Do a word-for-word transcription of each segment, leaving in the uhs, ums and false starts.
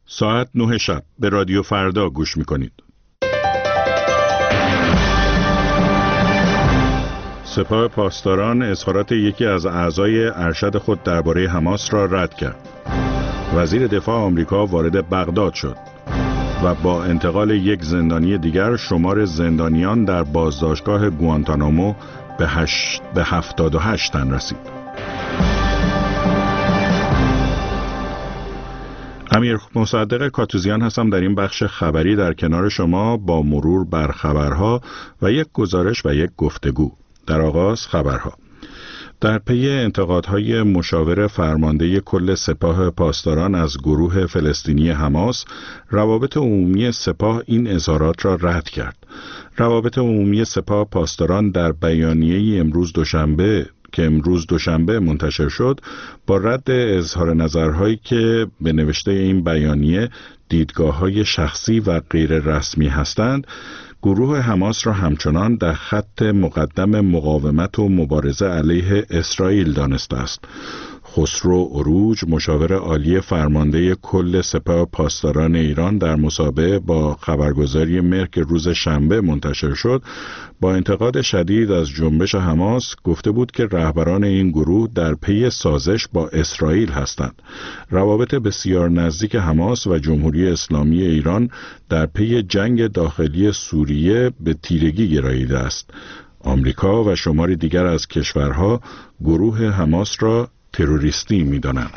ساعت نه شب به رادیو فردا گوش میکنید. سپاه پاسداران اظهارات یکی از اعضای ارشد خود درباره حماس را رد کرد. وزیر دفاع آمریکا وارد بغداد شد و با انتقال یک زندانی دیگر شمار زندانیان در بازداشتگاه گوانتانامو به, هشت به هفتاد و هشت تن رسید. امیر مصدق کاتوزیان هستم در این بخش خبری در کنار شما با مرور بر خبرها و یک گزارش و یک گفتگو. در آغاز خبرها. در پی انتقادهای مشاور فرمانده کل سپاه پاسداران از گروه فلسطینی حماس، روابط عمومی سپاه این اظهارات را رد کرد. روابط عمومی سپاه پاسداران در بیانیه‌ای امروز دوشنبه که امروز دوشنبه منتشر شد، با رد اظهار نظرهایی که به نوشته این بیانیه دیدگاه‌های شخصی و غیر رسمی هستند، گروه حماس را همچنان در خط مقدم مقاومت و مبارزه علیه اسرائیل دانسته است. خسرو عروج، مشاور عالی فرمانده کل سپاه پاسداران ایران، در مسابقه با خبرگزاری مهر که روز شنبه منتشر شد، با انتقاد شدید از جنبش حماس گفته بود که رهبران این گروه در پی سازش با اسرائیل هستند. روابط بسیار نزدیک حماس و جمهوری اسلامی ایران در پی جنگ داخلی سوریه به تیرگی گراییده است. آمریکا و شماری دیگر از کشورها گروه حماس را تروریستی می‌دانند.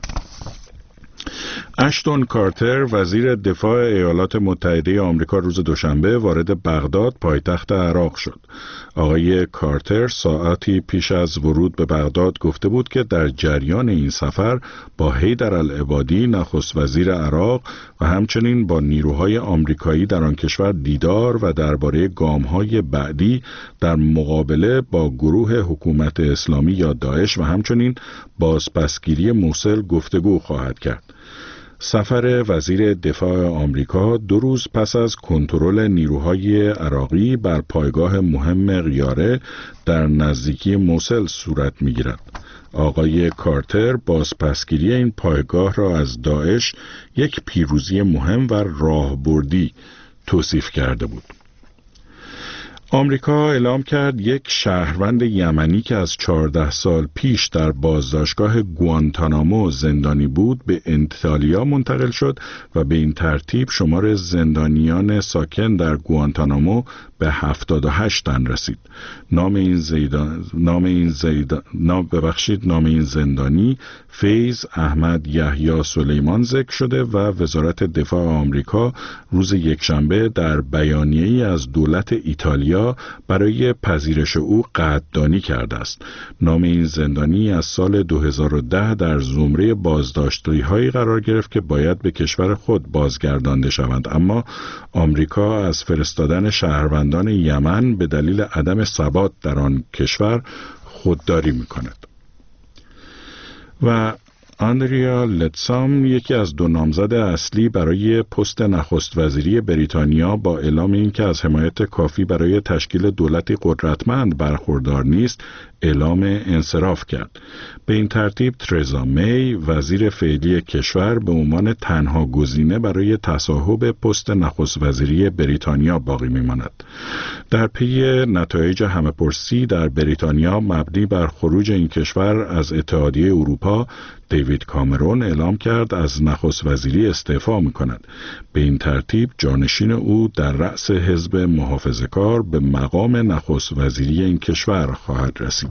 اشتون کارتر، وزیر دفاع ایالات متحده آمریکا، روز دوشنبه وارد بغداد، پایتخت عراق شد. آقای کارتر ساعتی پیش از ورود به بغداد گفته بود که در جریان این سفر با حیدر العبادی، نخست وزیر عراق، و همچنین با نیروهای آمریکایی در آن کشور دیدار و درباره گام‌های بعدی در مقابله با گروه حکومت اسلامی یا داعش و همچنین بازپسگیری موصل گفتگو خواهد کرد. سفر وزیر دفاع آمریکا دو روز پس از کنترل نیروهای عراقی بر پایگاه مهم غیاره در نزدیکی موصل صورت می‌گیرد. آقای کارتر بازپسگیری این پایگاه را از داعش یک پیروزی مهم و راهبردی توصیف کرده بود. آمریکا اعلام کرد یک شهروند یمنی که از چهارده سال پیش در بازداشتگاه گوانتانامو زندانی بود به ایتالیا منتقل شد و به این ترتیب شمار زندانیان ساکن در گوانتانامو به هفتاد و هشت تن رسید. نام این زیدان نام این زیدان نام ببخشید نام این زندانی فیض احمد یحیی سلیمان ذکر شده و وزارت دفاع آمریکا روز یکشنبه در بیانیه‌ای از دولت ایتالیا برای پذیرش او قدردانی کرده است. نام این زندانی از سال دو هزار و ده در زمره بازداشتی‌هایی قرار گرفت که باید به کشور خود بازگردانده شوند، اما آمریکا از فرستادن شهروندان یمن به دلیل عدم ثبات در آن کشور خودداری می‌کند. و آندریا لتسام، یکی از دو نامزد اصلی برای پست نخست وزیری بریتانیا، با اعلام اینکه از حمایت کافی برای تشکیل دولتی قدرتمند برخوردار نیست، اعلام انصراف کرد. به این ترتیب ترزا می، وزیر فعلی کشور، به عنوان تنها گزینه برای تصاحب پست نخست وزیری بریتانیا باقی میماند. در پی نتایج همه‌پرسی در بریتانیا مبنی بر خروج این کشور از اتحادیه اروپا، دیوید کامرون اعلام کرد از نخست وزیری استعفا می‌کند. به این ترتیب جانشین او در رأس حزب محافظه‌کار به مقام نخست وزیری این کشور خواهد رسید.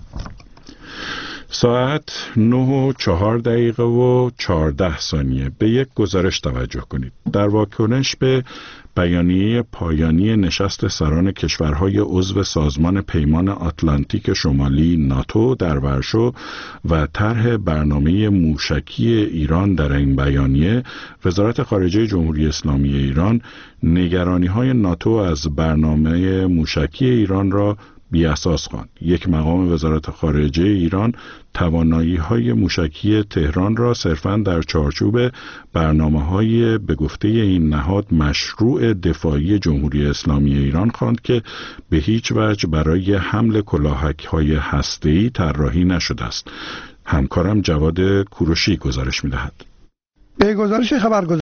ساعت نه و چهار دقیقه و چهارده ثانیه. به یک گزارش توجه کنید. در واکنش به بیانیه پایانی نشست سران کشورهای عضو سازمان پیمان آتلانتیک شمالی ناتو در ورشو و طرح برنامه موشکی ایران در این بیانیه، وزارت خارجه جمهوری اسلامی ایران نگرانی‌های ناتو از برنامه موشکی ایران را بی اساس خواند. یک مقام وزارت خارجه ایران توانایی‌های موشکی تهران را صرفاً در چارچوب برنامه‌های به گفته این نهاد مشروع دفاعی جمهوری اسلامی ایران خواند که به هیچ وجه برای حمل کلاهک‌های هسته‌ای طراحی نشده است. همکارم جواد کوروشی گزارش می‌دهد. به گزارش خبرگزاری